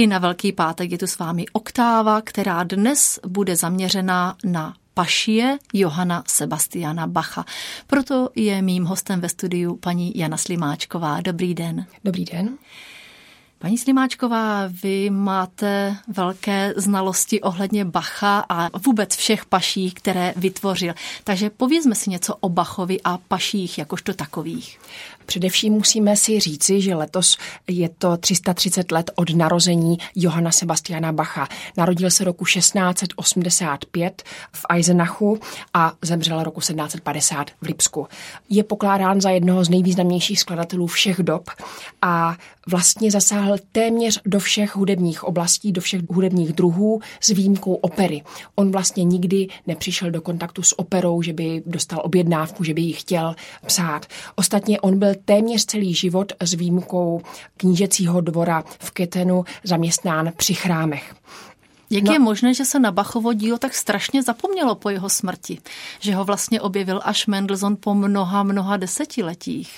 na Velký pátek je tu s vámi oktáva, která dnes bude zaměřena na pašie Johanna Sebastiana Bacha. Proto je mým hostem ve studiu paní Jana Slimáčková. Dobrý den. Dobrý den. Paní Slimáčková, vy máte velké znalosti ohledně Bacha a vůbec všech paší, které vytvořil. Takže povězme si něco o Bachovi a paších jakožto takových. Především musíme si říci, že letos je to 330 let od narození Johanna Sebastiana Bacha. Narodil se roku 1685 v Eisenachu a zemřel roku 1750 v Lipsku. Je pokládán za jednoho z nejvýznamnějších skladatelů všech dob a vlastně zasáhl téměř do všech hudebních oblastí, do všech hudebních druhů s výjimkou opery. On vlastně nikdy nepřišel do kontaktu s operou, že by dostal objednávku, že by ji chtěl psát. Ostatně on byl téměř celý život s výjimkou knížecího dvora v Kettenu zaměstnán při chrámech. Jak je možné, že se na Bachovo dílo tak strašně zapomnělo po jeho smrti? Že ho vlastně objevil až Mendelssohn po mnoha desetiletích?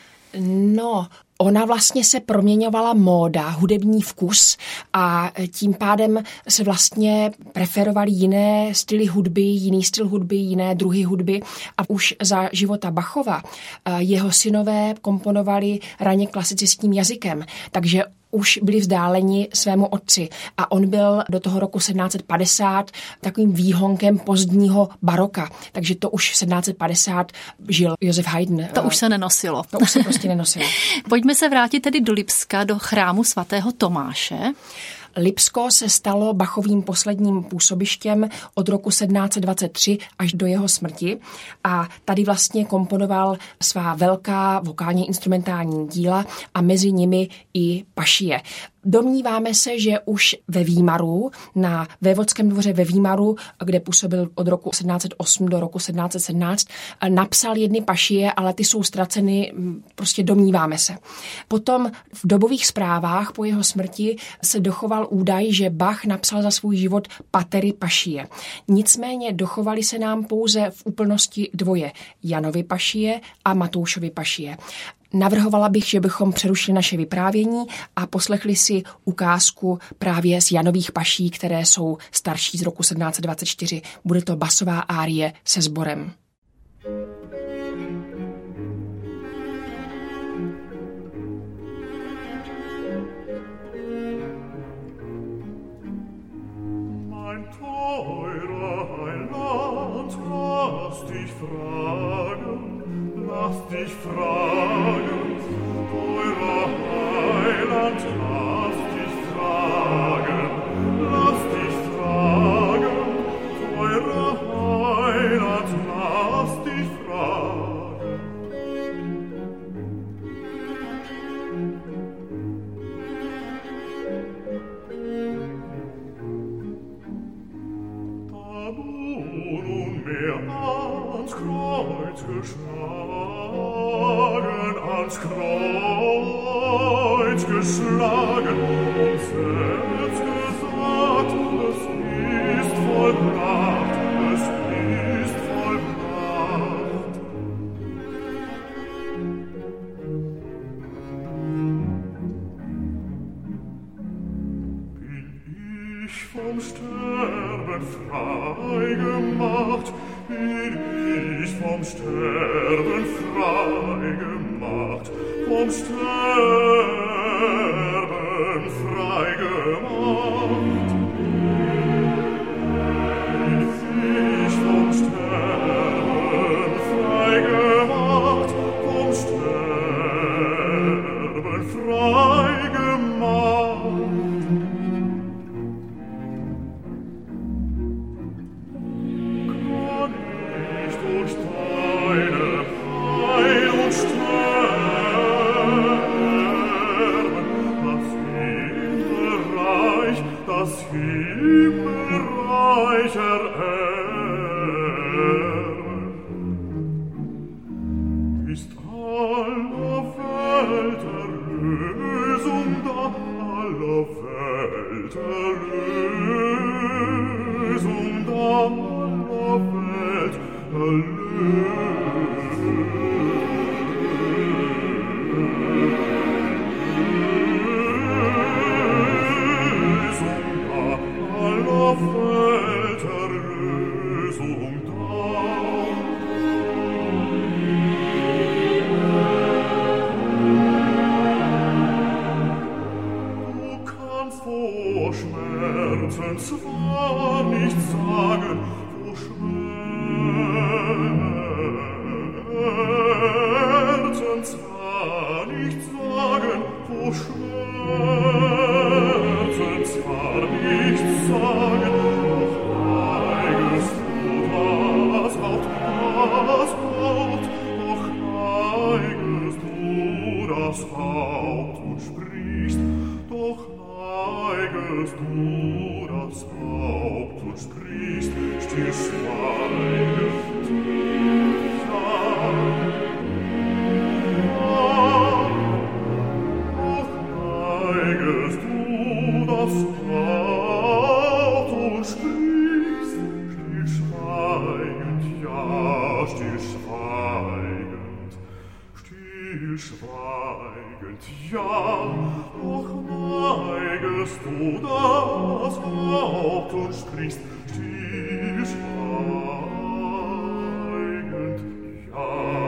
Ona vlastně se proměňovala móda, hudební vkus a tím pádem se vlastně preferovaly jiné styly hudby, jiný styl hudby, jiné druhy hudby a už za života Bachova jeho synové komponovali raně klasicistním jazykem, takže už byli vzdáleni svému otci a on byl do toho roku 1750 takovým výhonkem pozdního baroka, takže to už v 1750 žil Josef Haydn. To už se nenosilo. To už se prostě nenosilo. Pojďme se vrátit tedy do Lipska, do chrámu svatého Tomáše. Lipsko se stalo Bachovým posledním působištěm od roku 1723 až do jeho smrti a tady vlastně komponoval svá velká vokálně instrumentální díla a mezi nimi i pašie. Domníváme se, že už ve Výmaru, na vévodském dvoře ve Výmaru, kde působil od roku 1708 do roku 1717, napsal jedny pašie, ale ty jsou ztraceny, prostě domníváme se. Potom v dobových zprávách po jeho smrti se dochoval údaj, že Bach napsal za svůj život patery pašie. Nicméně dochovaly se nám pouze v úplnosti dvoje, Janovy pašie a Matoušovy pašie. Navrhovala bych, že bychom přerušili naše vyprávění a poslechli si ukázku právě z Janových paší, které jsou starší z roku 1724. Bude to basová árie se sborem. Mein teurer Heiland, lass dich fragen, teurer Heiland, lass dich fragen, teurer Heiland, lass dich fragen. Da du nunmehr ans Kreuz ans Kreuz geschlagen und selbst gesagt, es ist vollbracht, es ist vollbracht. Bin ich vom Sterben frei gemacht, bin ich vom Sterben frei gemacht, vom Sterben frei gemacht. Bin ich vom Sterben frei gemacht, vom Sterben frei gemacht. Durch deine Heil und Sterben, das Himmelreich ererben, ist aller Welt Erlösung da, aller Welt Erlösung da, aller Welt Schmerzen zwar nicht sagen, wo Schmerzen zwar nicht sagen, wo Schmerzen zwar nicht sagen, doch neigest du das Haupt, doch neigest du das Haupt und sprichst, doch neigest du das Haupt und sprichst, still schweigend, doch neigest du das Haupt und sprichst, still schweigend, ja, still schweigend, ja, doch neigest du das Haupt und sprichst, still schweigend, ja.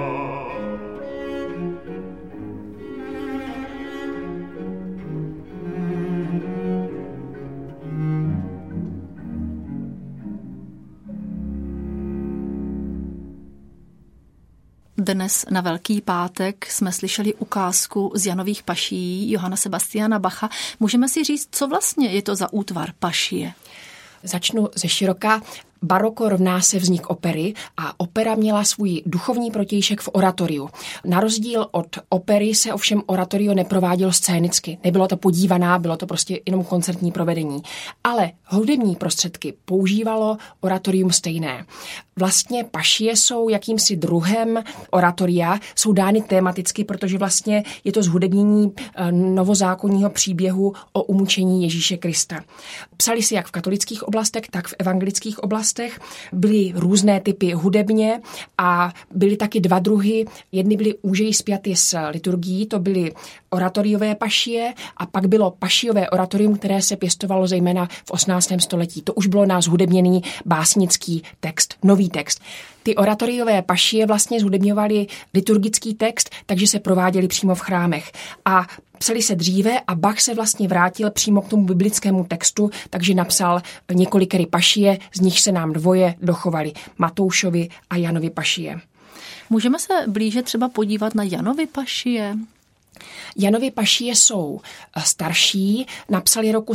Dnes na Velký pátek jsme slyšeli ukázku z Janových pašií Johanna Sebastiana Bacha. Můžeme si říct, co vlastně je to za útvar pašie? Začnu ze široka. Baroko rovná se vznik opery a opera měla svůj duchovní protějšek v oratoriu. Na rozdíl od opery se ovšem oratorio neprovádělo scénicky. Nebylo to podívaná, bylo to prostě jenom koncertní provedení. Ale hudební prostředky používalo oratorium stejné. Vlastně pašie jsou jakýmsi druhem oratoria, jsou dány tematicky, protože vlastně je to zhudebnění novozákonního příběhu o umučení Ježíše Krista. Psali si jak v katolických oblastech, tak v evangelických oblastech. Byly různé typy hudebně a byly taky dva druhy. Jedny byly úžeji spjaty s liturgií, to byly oratoriové pašie a pak bylo pašiové oratorium, které se pěstovalo zejména v 18. století. To už bylo náš hudebněný básnický text, nový text. Ty oratoriové pašie vlastně zhudebňovaly liturgický text, takže se prováděly přímo v chrámech. A psali se dříve a Bach se vlastně vrátil přímo k tomu biblickému textu, takže napsal několikery pašie, z nich se nám dvoje dochovaly, Matoušovi a Janovi pašie. Můžeme se blíže třeba podívat na Janovy pašie? Janovy pašie jsou starší, napsali roku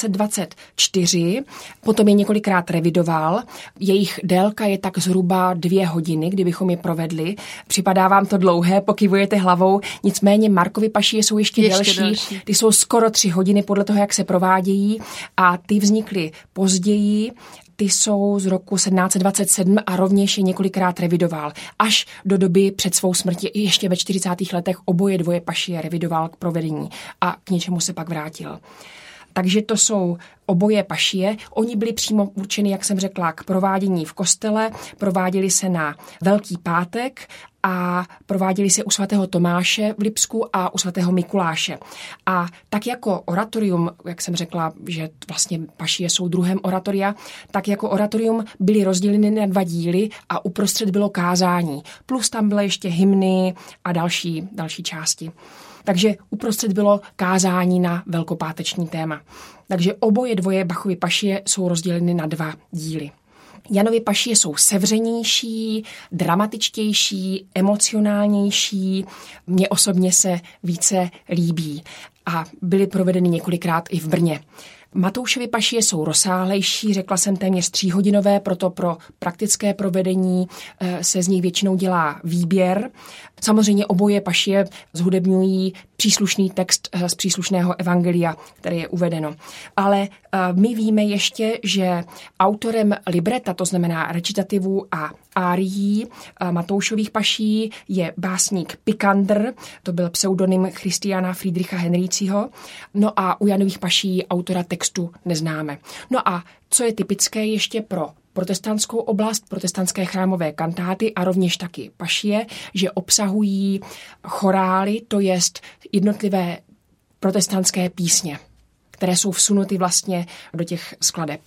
1724, potom je několikrát revidoval. Jejich délka je tak zhruba 2 hodiny, kdybychom je provedli. Připadá vám to dlouhé, pokyvujete hlavou, nicméně Markovy pašie jsou ještě delší. Ty jsou skoro 3 hodiny podle toho, jak se provádějí a ty vznikly později. Ty jsou z roku 1727 a rovněž je několikrát revidoval. Až do doby před svou smrtí i ještě ve 40. letech oboje dvoje pašie revidoval k provedení a k něčemu se pak vrátil. Takže to jsou oboje pašie. Oni byli přímo určeny, jak jsem řekla, k provádění v kostele, prováděli se na Velký pátek a prováděli se u svatého Tomáše v Lipsku a u svatého Mikuláše. A tak jako oratorium, jak jsem řekla, že vlastně pašie jsou druhem oratoria, tak jako oratorium byly rozděleny na 2 díly a uprostřed bylo kázání. Plus tam byly ještě hymny a další části. Takže uprostřed bylo kázání na velkopáteční téma. Takže oboje dvoje Bachovy pašie jsou rozděleny na 2 díly. Janovy pašie jsou sevřenější, dramatičtější, emocionálnější. Mně osobně se více líbí a byly provedeny několikrát i v Brně. Matoušovy pašie jsou rozsáhlejší, řekla jsem téměř 3hodinové, proto pro praktické provedení se z nich většinou dělá výběr. Samozřejmě oboje pašie zhudebňují příslušný text z příslušného evangelia, které je uvedeno. Ale my víme ještě, že autorem libreta, to znamená recitativů a árií Matoušových paší, je básník Pikandr, to byl pseudonym Christiana Friedricha Henriziho, no a u Janových paší autora textu neznáme. No a co je typické ještě pro protestantskou oblast, protestantské chrámové kantáty a rovněž taky pašie, že obsahují chorály, to jest jednotlivé protestantské písně, které jsou vsunuty vlastně do těch skladeb.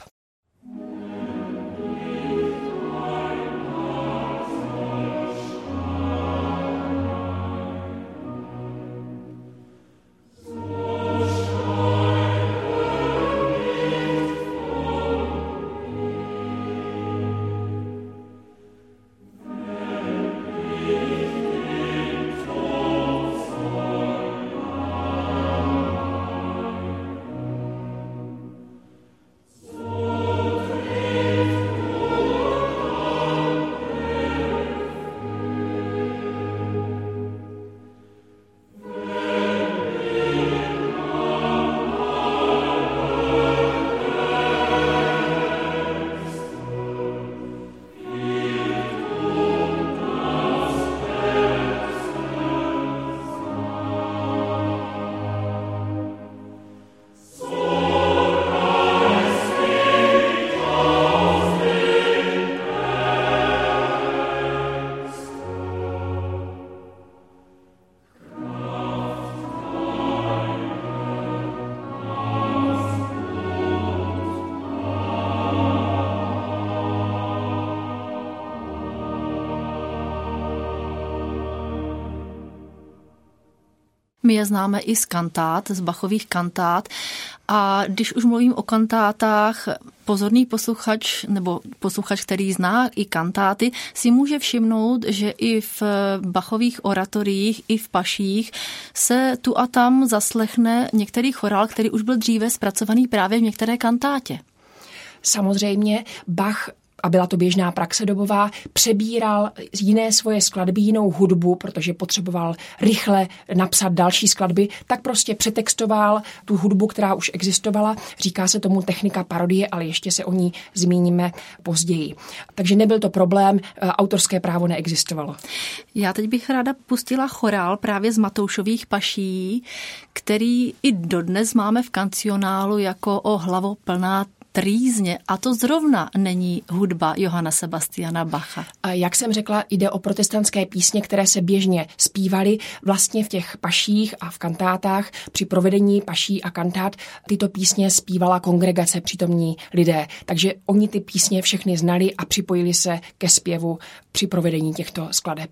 My je známe i z kantát, z Bachových kantát. A když už mluvím o kantátách, pozorný posluchač nebo posluchač, který zná i kantáty, si může všimnout, že i v Bachových oratoriích, i v paších se tu a tam zaslechne některý chorál, který už byl dříve zpracovaný právě v některé kantátě. Samozřejmě Bach, a byla to běžná praxe dobová, přebíral jiné svoje skladby, jinou hudbu, protože potřeboval rychle napsat další skladby, tak prostě přetextoval tu hudbu, která už existovala. Říká se tomu technika parodie, ale ještě se o ní zmíníme později. Takže nebyl to problém, autorské právo neexistovalo. Já teď bych ráda pustila chorál právě z Matoušových paší, který i dodnes máme v kancionálu jako o hlavo plná trýzně, a to zrovna není hudba Johanna Sebastiana Bacha. Jak jsem řekla, jde o protestantské písně, které se běžně zpívaly vlastně v těch paších a v kantátách. Při provedení paší a kantát tyto písně zpívala kongregace, přítomní lidé. Takže oni ty písně všechny znali a připojili se ke zpěvu při provedení těchto skladeb.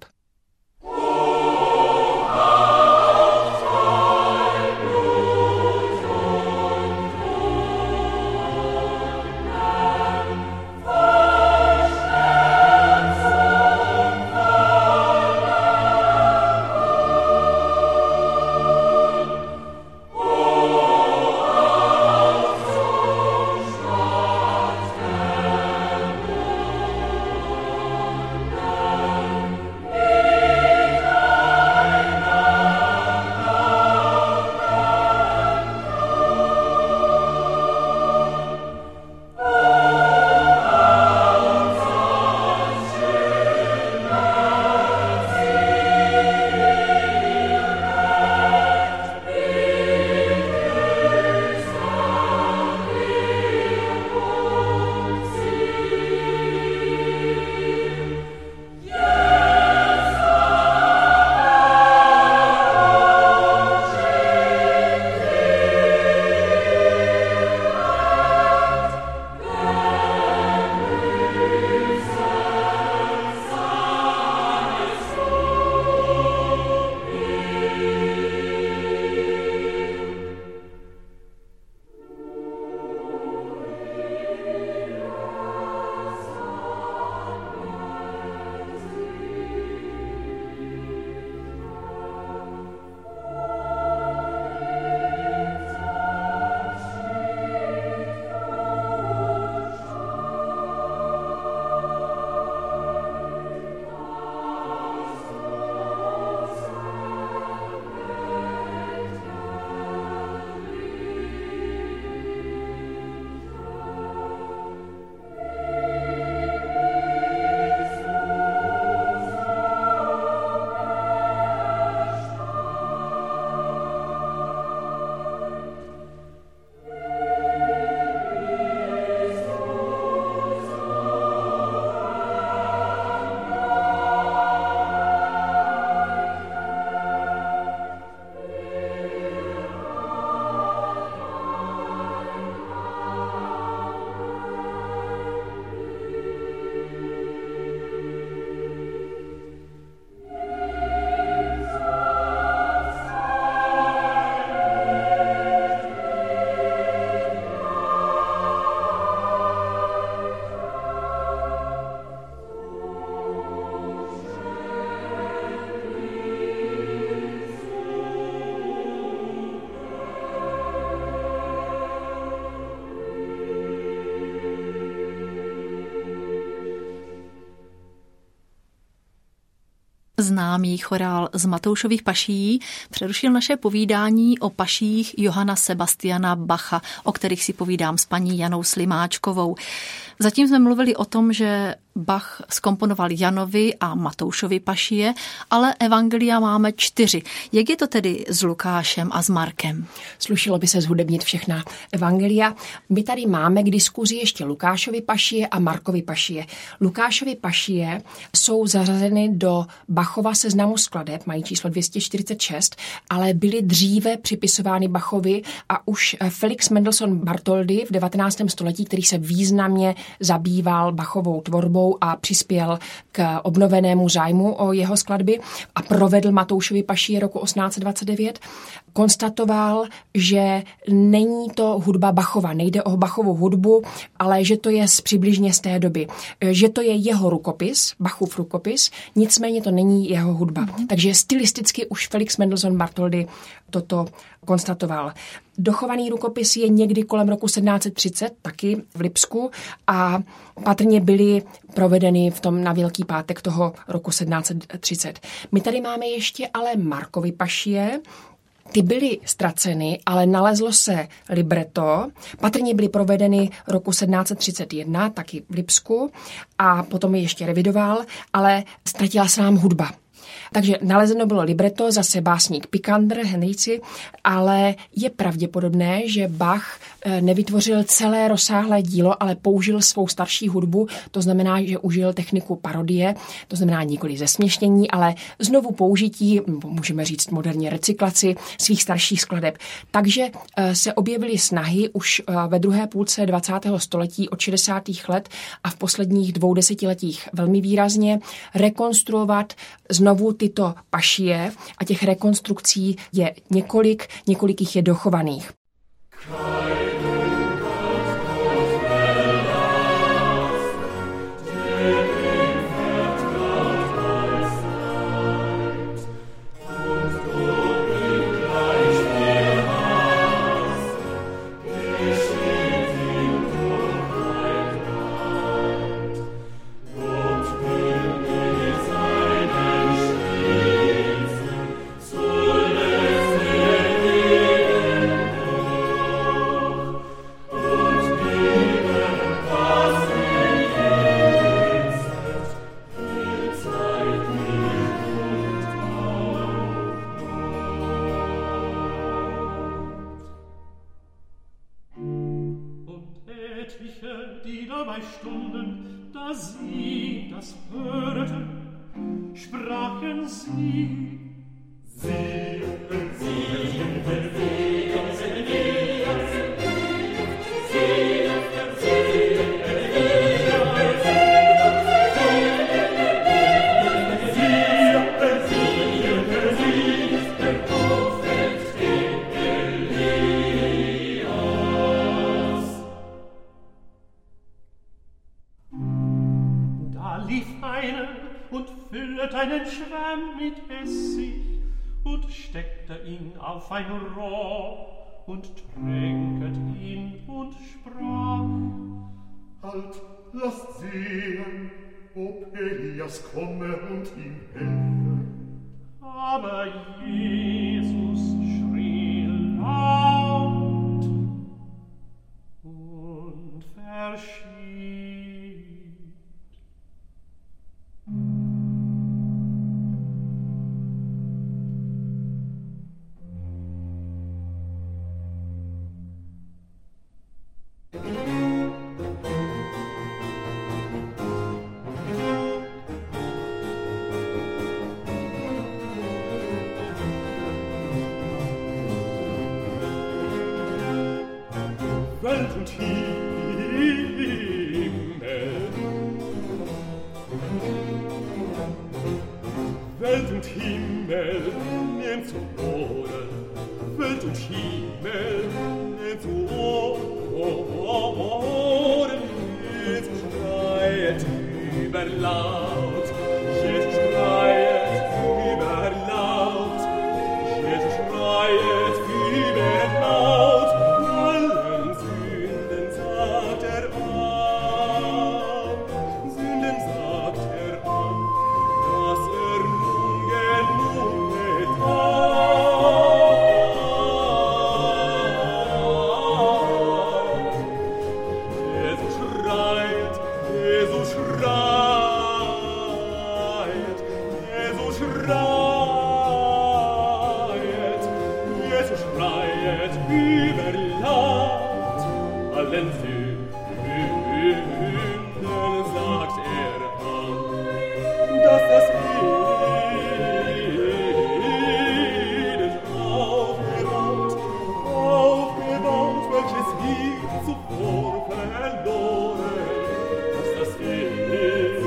Známý chorál z Matoušových paší přerušil naše povídání o paších Johanna Sebastiana Bacha, o kterých si povídám s paní Janou Slimáčkovou. Zatím jsme mluvili o tom, že Bach zkomponoval Janovi a Matoušovi pašie, ale evangelia máme 4. Jak je to tedy s Lukášem a s Markem? Slušilo by se zhudebnit všechna evangelia. My tady máme k diskuzi ještě Lukášovi pašie a Markovi pašie. Lukášovi pašie jsou zařazeny do Bachova seznamu skladeb, mají číslo 246, ale byly dříve připisovány Bachovi a už Felix Mendelssohn Bartholdy v 19. století, který se významně zabýval Bachovou tvorbou, skladbou a přispěl k obnovenému zájmu o jeho skladby a provedl Matoušovi pašie roku 1829, konstatoval, že není to hudba Bachova, nejde o Bachovu hudbu, ale že to je přibližně z té doby. Že to je jeho rukopis, Bachův rukopis, nicméně to není jeho hudba. Takže stylisticky už Felix Mendelssohn Bartholdy toto konstatoval. Dochovaný rukopis je někdy kolem roku 1730, taky v Lipsku, a patrně byly provedeny na Velký pátek toho roku 1730. My tady máme ještě ale Markovy pašie. Ty byly ztraceny, ale nalezlo se libreto. Patrně byly provedeny roku 1731, taky v Lipsku, a potom je ještě revidoval, ale ztratila se nám hudba. Takže nalezeno bylo libreto, zase básník Picander, Henrici, ale je pravděpodobné, že Bach nevytvořil celé rozsáhlé dílo, ale použil svou starší hudbu, to znamená, že užil techniku parodie, to znamená nikoli zesměšnění, ale znovu použití, můžeme říct moderně recyklaci svých starších skladeb. Takže se objevily snahy už ve druhé půlce 20. století od 60. let a v posledních 2 desetiletích velmi výrazně rekonstruovat znovu tyto pašie, a těch rekonstrukcí je několik jich je dochovaných. Die dabei stunden, da sie das hörten, sprachen sie. Einen Schwamm mit Essig und steckte ihn auf ein Rohr und tränket ihn und sprach: Halt, lasst sehen, ob Elias komme und ihm helfe. Aber Jesus schrie laut und verschied. Welt und Himmel, Welt und Himmel, nehmt zu Ohren, Welt und Himmel, nehmt zu Ohren, Jesus schreit überlaut, Jesus schreit überlaut, Jesus schreit überlaut. Zuvor verloren, dass das Ewig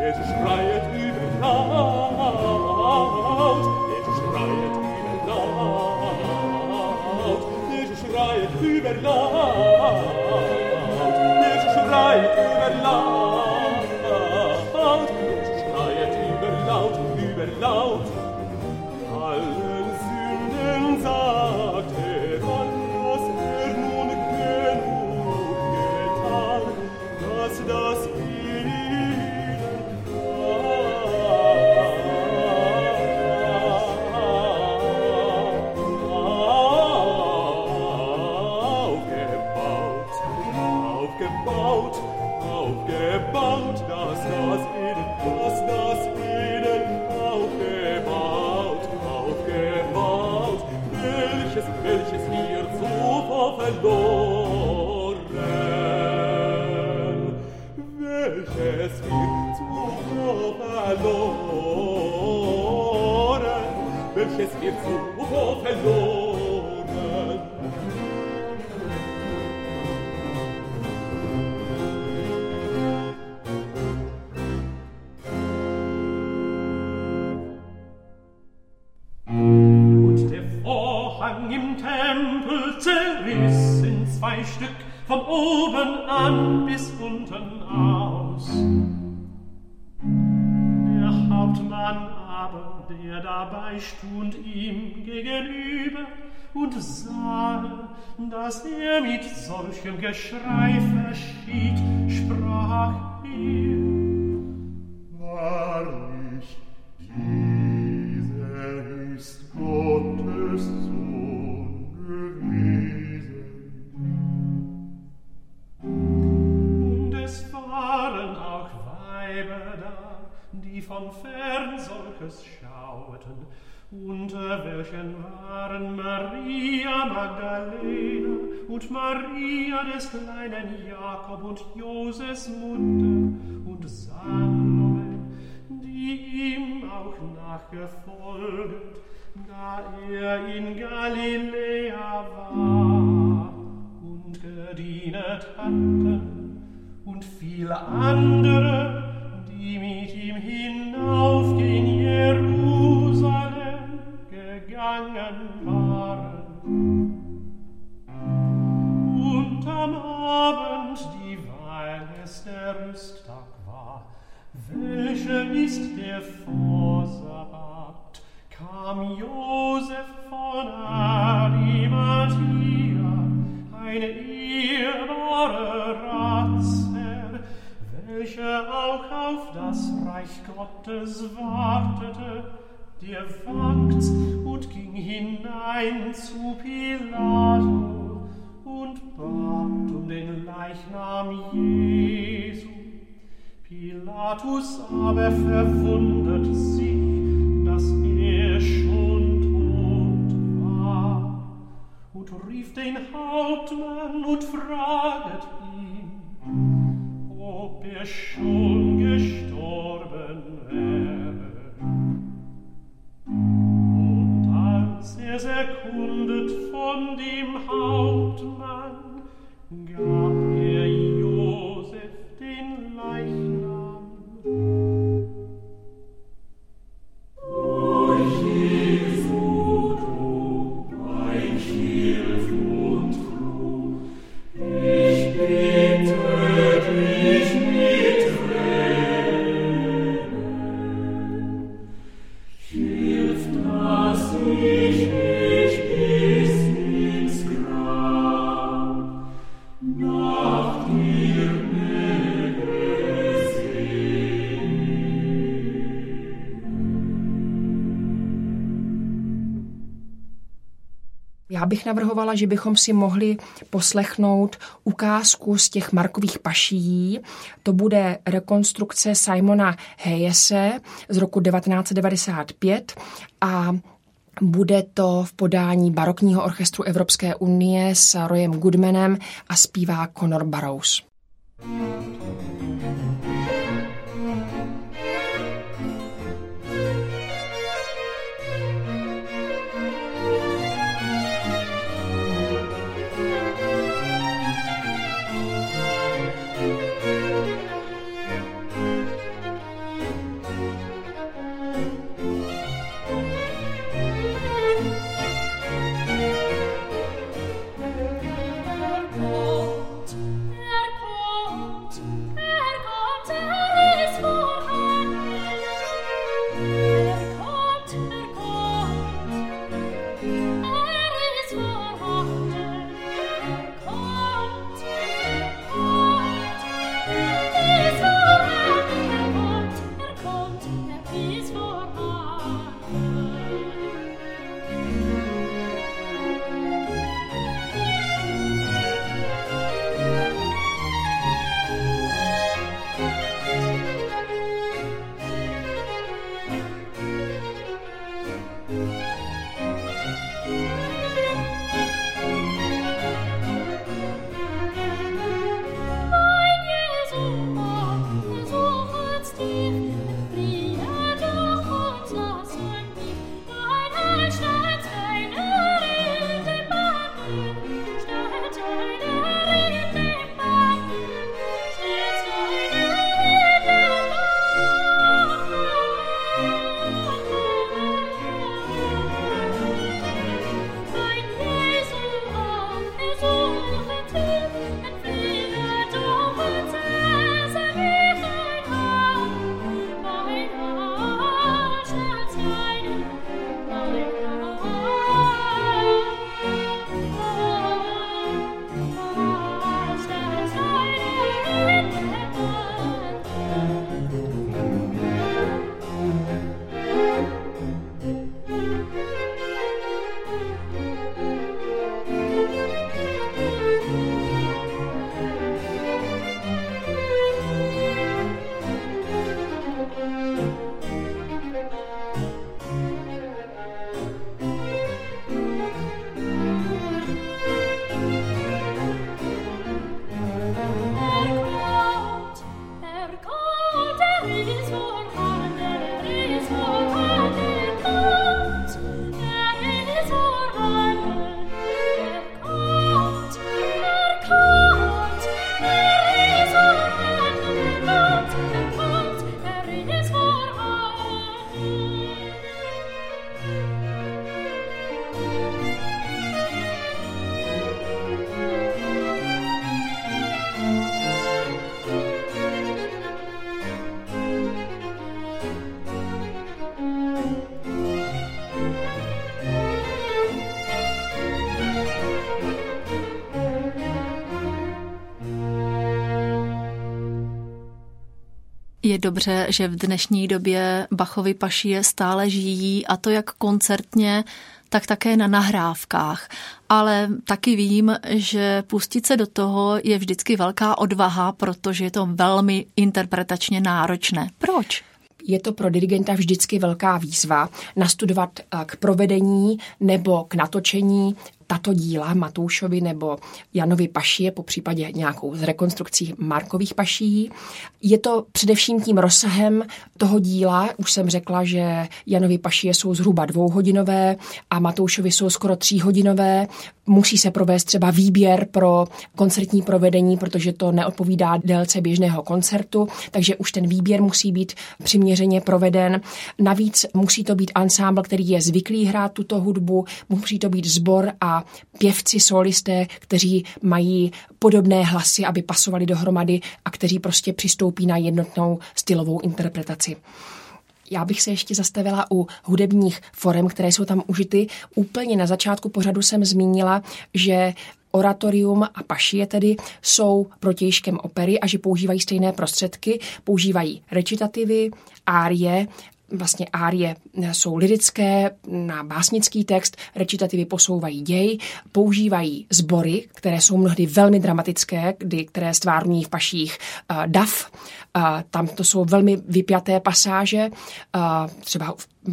Jesus schreit überlaut, Jesus schreit überlaut, Jesus schreit überlaut, Jesus schreit überlaut, Jesus schreit überlaut, allen Sünden sagt dann, dass nun genug getan, dass das aufgebaut, dass das Eden aufgebaut, welches wir zuvor verloren, welches wir zuvor verloren. Im Tempel zerriss in 2 Stück, von oben an bis unten aus. Der Hauptmann aber, der dabei stund ihm gegenüber und sah, dass er mit solchem Geschrei verschied, sprach er: Wahrlich, dieser ist Gottes Sohn gewesen. Und es waren auch Weiber da, die von fern solches schauten, unter welchen waren Maria Magdalena und Maria des kleinen Jakob und Joses Mutter und Salome, die ihm auch nachgefolgt, da er in Galiläa war und gedienet hatten, und viele andere, die mit ihm hinauf gen Jerusalem gegangen waren. Und am Abend, dieweil es der Rüsttag war, welcher ist der vorsagt, kam Josef von Arimathea, ein ehrbarer Ratsherr, welcher auch auf das Reich Gottes wartete, der wagt und ging hinein zu Pilato und bat um den Leichnam Jesu. Pilatus aber verwundert sich, dass er schon tot war, und rief den Hauptmann und fraget ihn, ob er schon gestorben wäre. Und als er erkundet von dem Hauptmann, gab er Josef den Leichnam. O Jesu, du, mein Hilf und Ruh, ich bitte dich mit Tränen, hilf, dass ich nicht bis ins Grab nach dir möge Já bych navrhovala, že bychom si mohli poslechnout ukázku z těch Markových paší. To bude rekonstrukce Simona Hayese z roku 1995 a bude to v podání barokního orchestru Evropské unie s Royem Goodmanem a zpívá Conor Burrows. Je dobře, že v dnešní době Bachovy pašie stále žijí, a to jak koncertně, tak také na nahrávkách. Ale taky vím, že pustit se do toho je vždycky velká odvaha, protože je to velmi interpretačně náročné. Proč? Je to pro dirigenta vždycky velká výzva nastudovat k provedení nebo k natočení tato díla Matoušovi nebo Janovi pašie, po případě nějakou z rekonstrukcí Markových pašií. Je to především tím rozsahem toho díla. Už jsem řekla, že Janovi pašie jsou zhruba 2hodinové a Matoušovi jsou skoro 3hodinové. Musí se provést třeba výběr pro koncertní provedení, protože to neodpovídá délce běžného koncertu, takže už ten výběr musí být přiměřeně proveden. Navíc musí to být ansámbl, který je zvyklý hrát tuto hudbu, musí to být sbor a pěvci, solisté, kteří mají podobné hlasy, aby pasovali dohromady a kteří prostě přistoupí na jednotnou stylovou interpretaci. Já bych se ještě zastavila u hudebních forem, které jsou tam užity. Úplně na začátku pořadu jsem zmínila, že oratorium a pašie tedy jsou protějškem opery a že používají stejné prostředky, používají recitativy, árie. Vlastně árie jsou lyrické na básnický text, recitativy posouvají děj, používají sbory, které jsou mnohdy velmi dramatické, které stvárňují v paších dav. Tam to jsou velmi vypjaté pasáže, třeba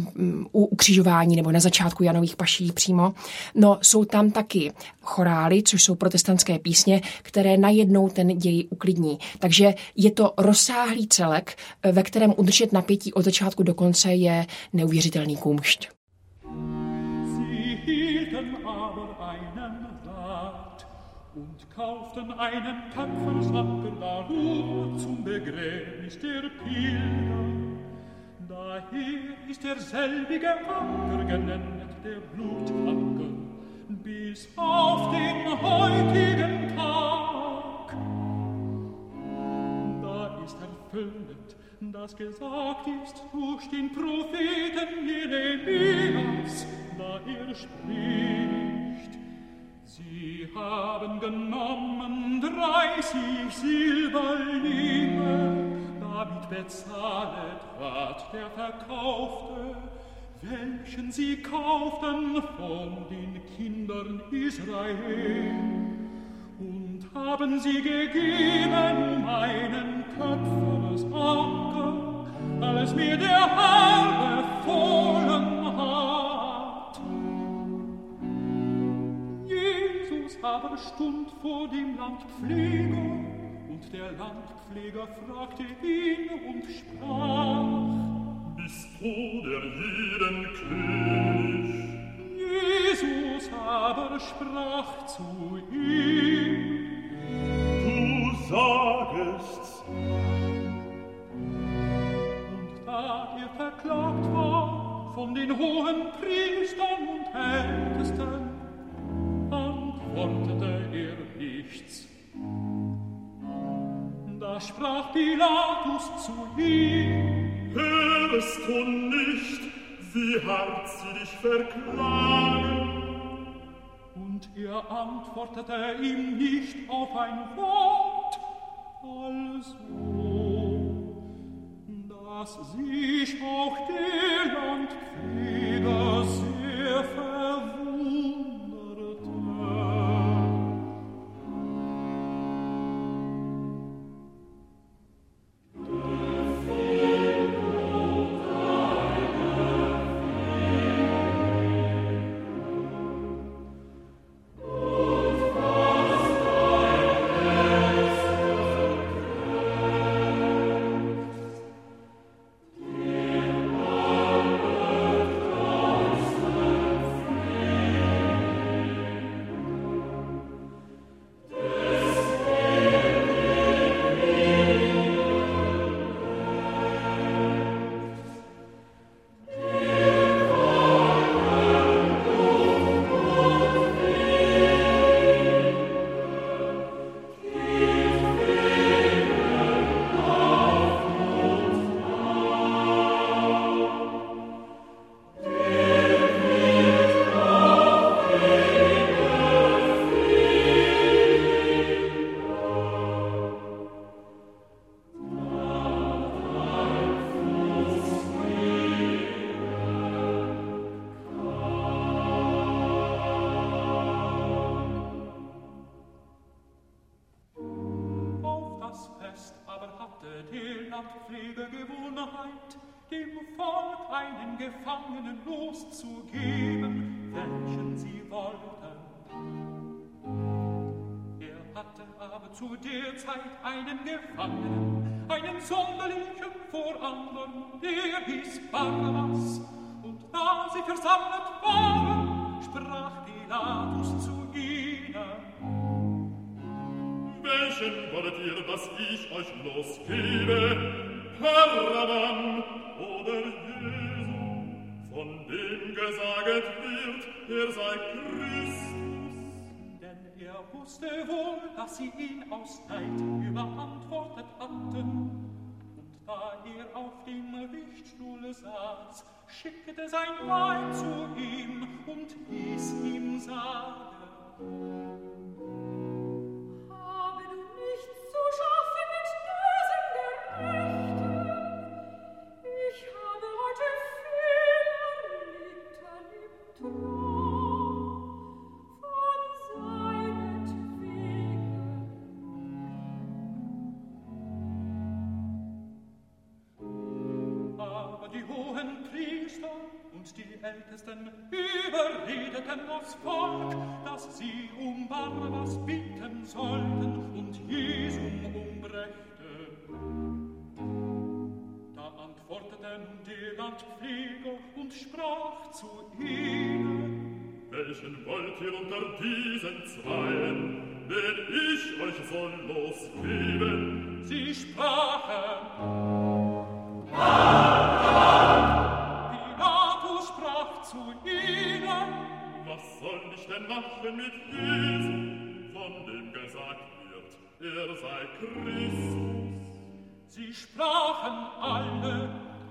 u ukřižování nebo na začátku Janových paší přímo. No, jsou tam taky chorály, což jsou protestantské písně, které najednou ten děj uklidní. Takže je to rozsáhlý celek, ve kterém udržet napětí od začátku do konce je neuvěřitelný kůmšť. Kauften einen Tapfersacken darum zum Begräbnis der Pilger. Daher ist selbige Anker genannt, der Blutanker, bis auf den heutigen Tag. Da ist erfüllt, das gesagt ist durch den Propheten Jeremias, da spricht: Sie haben genommen 30 Silberlinge, damit bezahlet ward der Verkaufte, welchen sie kauften von den Kindern Israel. Und haben sie gegeben meinen Töpfers Anker, als mir der Herr befohlen hat. Aber stund vor dem Landpfleger, und der Landpfleger fragte ihn und sprach: Bist du der Judenkönig? Jesus aber sprach zu ihm: Du sagest's. Und da verklagt war von den hohen Priestern und Ältesten, antwortete nichts. Da sprach Pilatus zu ihm: Hörst du nicht, wie hart sie dich verklagen? Und antwortete ihm nicht auf ein Wort, also, dass sich auch der Landpfleger sehr verwunderte. Gewohnheit, dem Volk einen Gefangenen loszugeben, welchen sie wollten. Er hatte aber zu der Zeit einen Gefangenen, einen sonderlichen vor anderen, der hieß Barabbas. Und da sie versammelt waren, sprach Pilatus zu ihnen: Welchen wollt ihr, dass ich euch losgebe? Barabbas oder Jesu, von dem gesaget wird, er sei Christus? Denn er wusste wohl, dass sie ihn aus Neid überantwortet hatten. Und da er auf dem Richtstuhl saß, schickte sein Weib zu ihm und hieß ihm sagen: Habe du nichts zu schaffen mit diesem Gerechten? Ich habe heute viel erlitten im Traum von seinetwegen. Aber die hohen Priester und die Ältesten überredeten das Volk, dass sie um Barabbas bitten sollten und Jesum umbrächten. Da antworteten die Landpfleger und sprach zu ihnen: Welchen wollt ihr unter diesen Zweien, den ich euch soll losgeben? Sie sprachen: Pilatus sprach zu ihnen: Was soll ich denn machen mit Jesu, von dem gesagt wird, er sei Christus? Sie sprachen alle: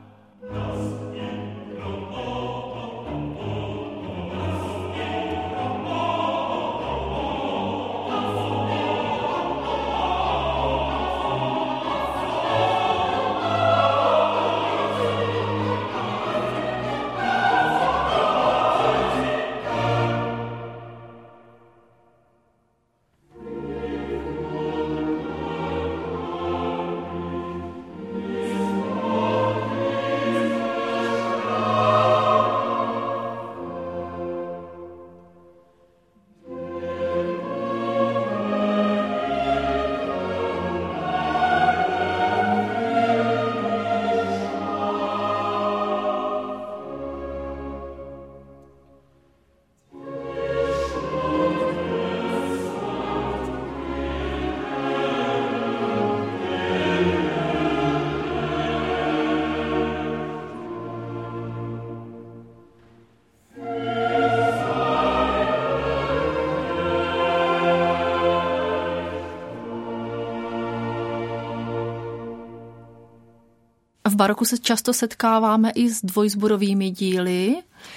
V baroku se často setkáváme i s dvojsborovými díly.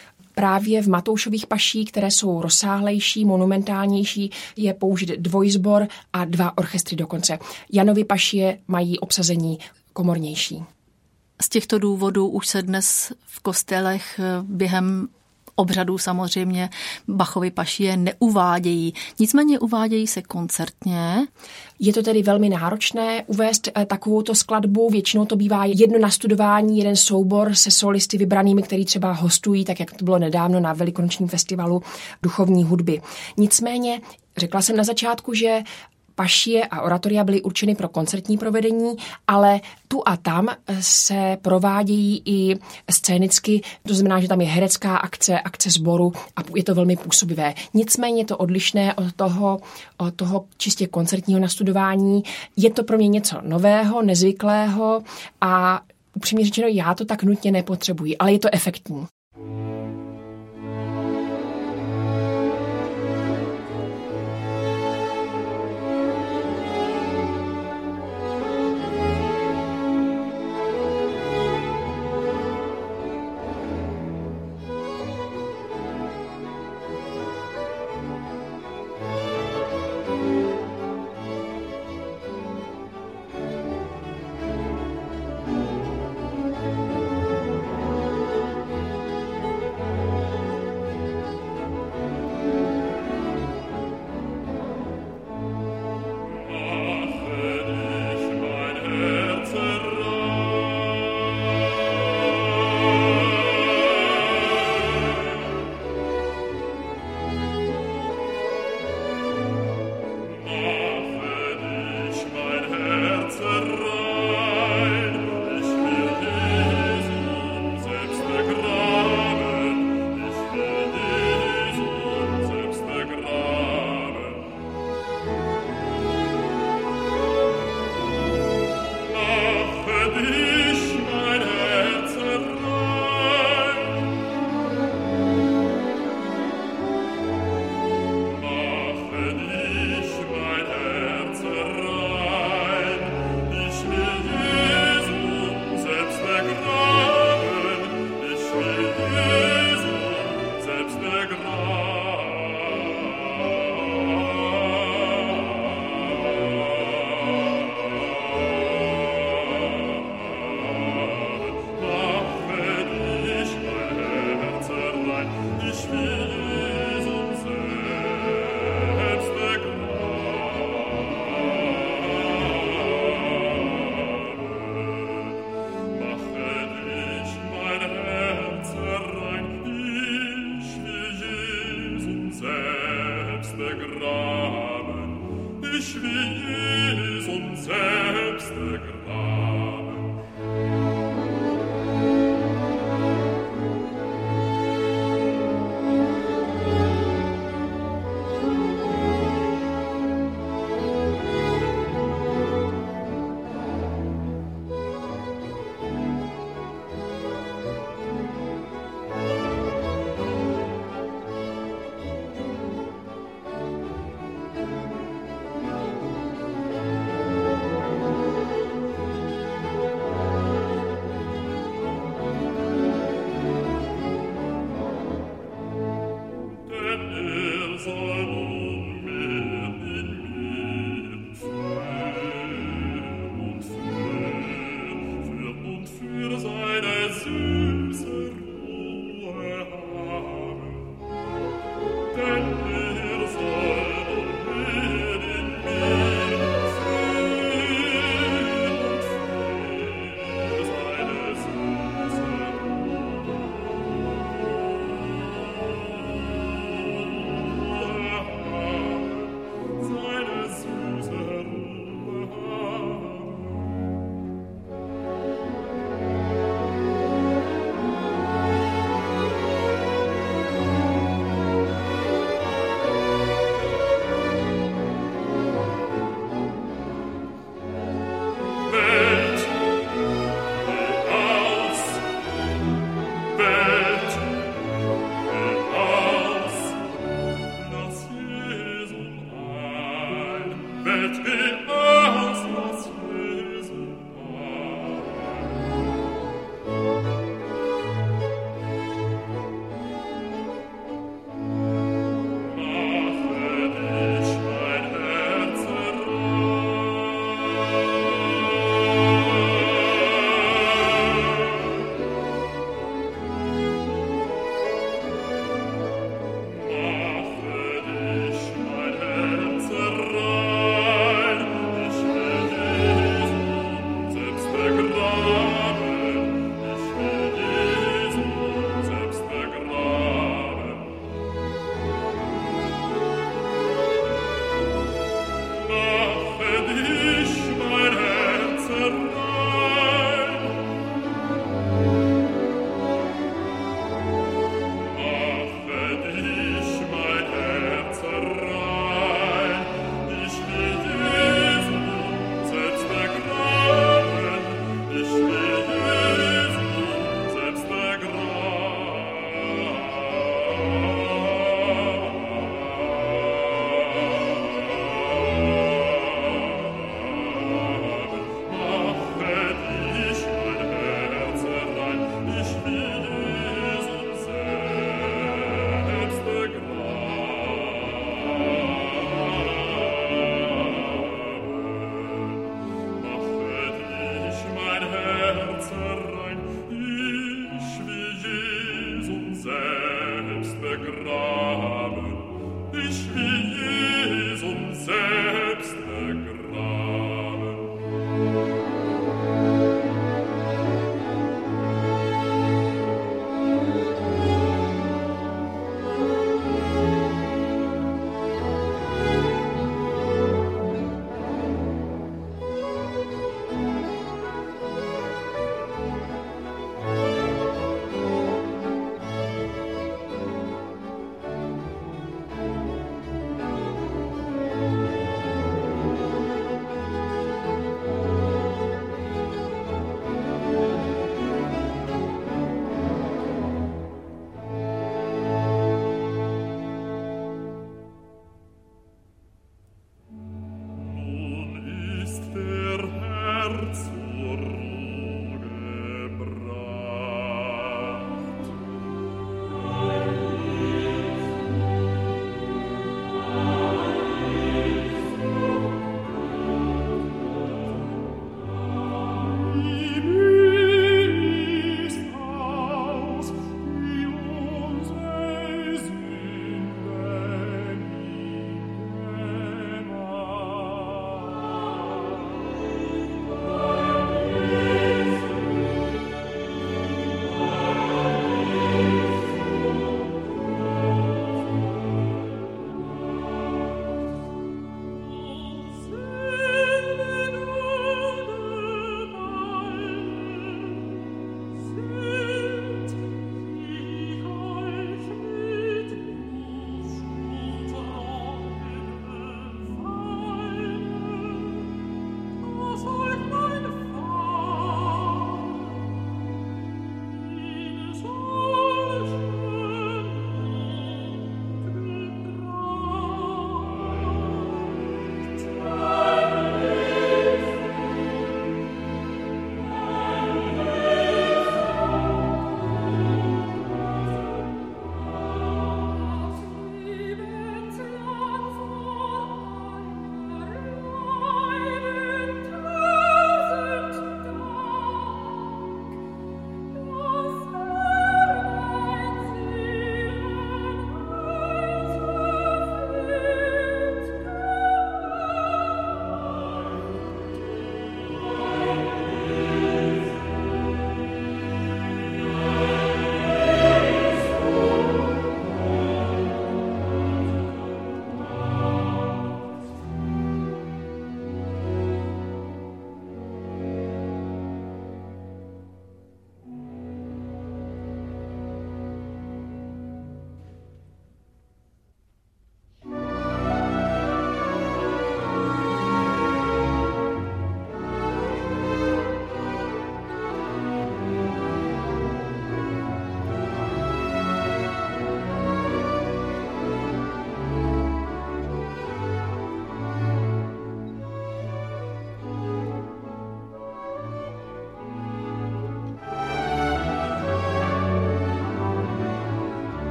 Právě v Matoušových paší, které jsou rozsáhlejší, monumentálnější, je použit dvojsbor a 2 orchestry dokonce. Janovy pašie mají obsazení komornější. Z těchto důvodů už se dnes v kostelech během obřadů samozřejmě Bachovy pašie neuvádějí. Nicméně uvádějí se koncertně. Je to tedy velmi náročné uvést takovouto skladbu. Většinou to bývá jedno nastudování, jeden soubor se solisty vybranými, který třeba hostují, tak jak to bylo nedávno na Velikonočním festivalu duchovní hudby. Nicméně řekla jsem na začátku, že pašie a oratoria byly určeny pro koncertní provedení, ale tu a tam se provádějí i scénicky, to znamená, že tam je herecká akce sboru a je to velmi působivé. Nicméně je to odlišné od toho čistě koncertního nastudování. Je to pro mě něco nového, nezvyklého a upřímně řečeno, já to tak nutně nepotřebuji, ale je to efektní.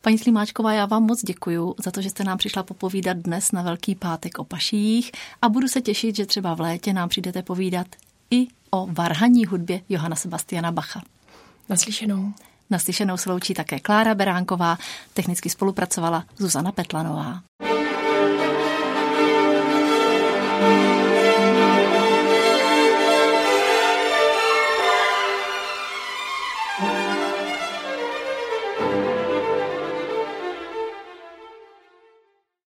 Paní Slimáčková, já vám moc děkuju za to, že jste nám přišla popovídat dnes na Velký pátek o paších a budu se těšit, že třeba v létě nám přijdete povídat i o varhanní hudbě Johanna Sebastiana Bacha. Naslyšenou. Naslyšenou se loučí také Klára Beránková, technicky spolupracovala Zuzana Petlanová.